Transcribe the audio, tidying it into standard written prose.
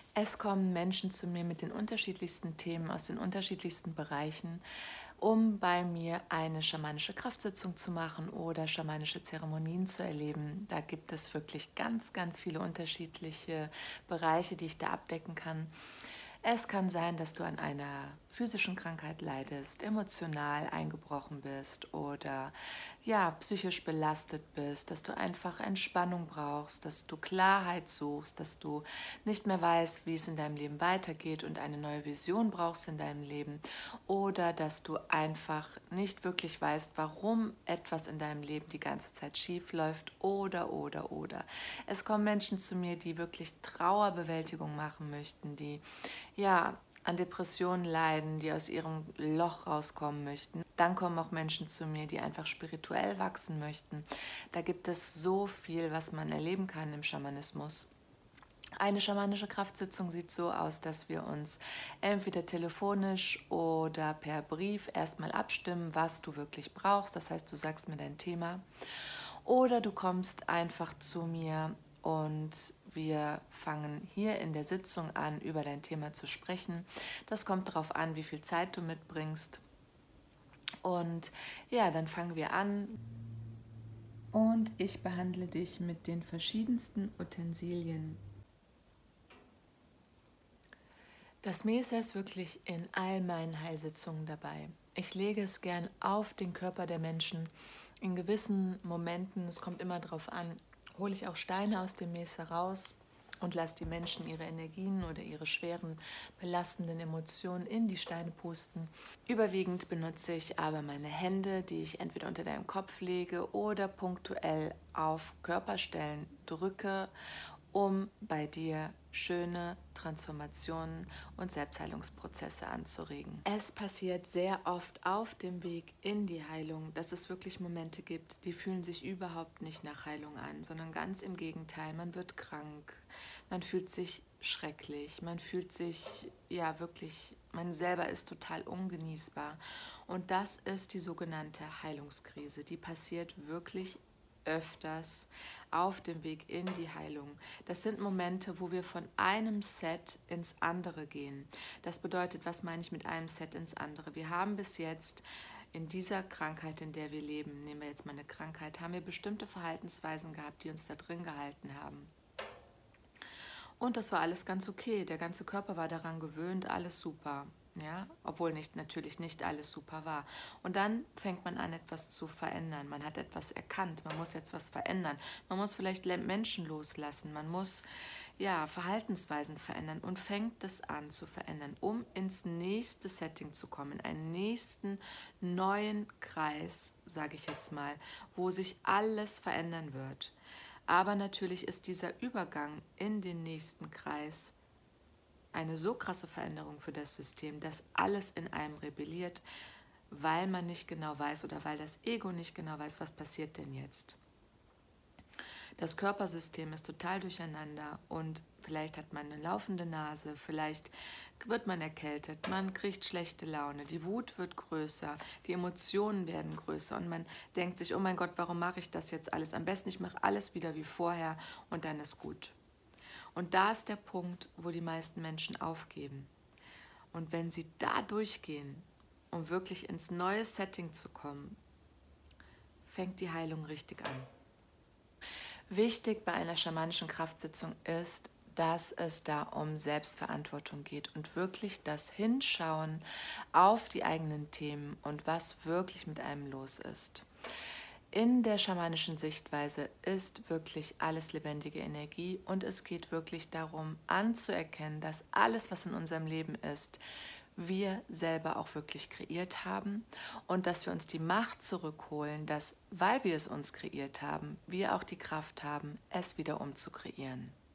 Es kommen Menschen zu mir mit den unterschiedlichsten Themen aus den unterschiedlichsten Bereichen, um bei mir eine schamanische Kraftsitzung zu machen oder schamanische Zeremonien zu erleben. Da gibt es wirklich ganz, ganz viele unterschiedliche Bereiche, die ich da abdecken kann. Es kann sein, dass du an einer physischen Krankheit leidest, emotional eingebrochen bist oder ja, psychisch belastet bist, dass du einfach Entspannung brauchst, dass du Klarheit suchst, dass du nicht mehr weißt, wie es in deinem Leben weitergeht und eine neue Vision brauchst in deinem Leben oder dass du einfach nicht wirklich weißt, warum etwas in deinem Leben die ganze Zeit schief läuft oder. Es kommen Menschen zu mir, die wirklich Trauerbewältigung machen möchten, die ja, an Depressionen leiden, die aus ihrem Loch rauskommen möchten. Dann kommen auch Menschen zu mir, die einfach spirituell wachsen möchten. Da gibt es so viel, was man erleben kann im Schamanismus. Eine schamanische Kraftsitzung sieht so aus, dass wir uns entweder telefonisch oder per Brief erstmal abstimmen, was du wirklich brauchst. Das heißt, du sagst mir dein Thema. Oder du kommst einfach zu mir und wir fangen hier in der Sitzung an, über dein Thema zu sprechen. Das kommt darauf an, wie viel Zeit du mitbringst. Und ja, dann fangen wir an. Und ich behandle dich mit den verschiedensten Utensilien. Das Mesa ist wirklich in all meinen Heilsitzungen dabei. Ich lege es gern auf den Körper der Menschen. In gewissen Momenten, es kommt immer darauf an, hole ich auch Steine aus dem Mesa raus und lasse die Menschen ihre Energien oder ihre schweren, belastenden Emotionen in die Steine pusten. Überwiegend benutze ich aber meine Hände, die ich entweder unter deinem Kopf lege oder punktuell auf Körperstellen drücke, um bei dir schöne Transformationen und Selbstheilungsprozesse anzuregen. Es passiert sehr oft auf dem Weg in die Heilung, dass es wirklich Momente gibt, die fühlen sich überhaupt nicht nach Heilung an, sondern ganz im Gegenteil, man wird krank, man fühlt sich schrecklich, man fühlt sich ja wirklich, man selber ist total ungenießbar. Und das ist die sogenannte Heilungskrise, die passiert wirklich öfters auf dem Weg in die Heilung. Das sind Momente, wo wir von einem Set ins andere gehen. Das bedeutet, was meine ich mit einem Set ins andere? Wir haben bis jetzt in dieser Krankheit, in der wir leben, nehmen wir jetzt mal eine Krankheit, haben wir bestimmte Verhaltensweisen gehabt, die uns da drin gehalten haben. Und das war alles ganz okay. Der ganze Körper war daran gewöhnt, alles super. Ja, obwohl natürlich nicht alles super war. Und dann fängt man an, etwas zu verändern. Man hat etwas erkannt, man muss jetzt was verändern. Man muss vielleicht Menschen loslassen, man muss ja, Verhaltensweisen verändern und fängt es an zu verändern, um ins nächste Setting zu kommen, in einen nächsten neuen Kreis, sage ich jetzt mal, wo sich alles verändern wird. Aber natürlich ist dieser Übergang in den nächsten Kreis eine so krasse Veränderung für das System, dass alles in einem rebelliert, weil man nicht genau weiß oder weil das Ego nicht genau weiß, was passiert denn jetzt. Das Körpersystem ist total durcheinander und vielleicht hat man eine laufende Nase, vielleicht wird man erkältet, man kriegt schlechte Laune, die Wut wird größer, die Emotionen werden größer und man denkt sich, oh mein Gott, warum mache ich das jetzt alles? Am besten, ich mache alles wieder wie vorher und dann ist gut. Und da ist der Punkt, wo die meisten Menschen aufgeben. Und wenn sie da durchgehen, um wirklich ins neue Setting zu kommen, fängt die Heilung richtig an. Wichtig bei einer schamanischen Kraftsitzung ist, dass es da um Selbstverantwortung geht und wirklich das Hinschauen auf die eigenen Themen und was wirklich mit einem los ist. In der schamanischen Sichtweise ist wirklich alles lebendige Energie und es geht wirklich darum anzuerkennen, dass alles, was in unserem Leben ist, wir selber auch wirklich kreiert haben und dass wir uns die Macht zurückholen, dass, weil wir es uns kreiert haben, wir auch die Kraft haben, es wieder umzukreieren.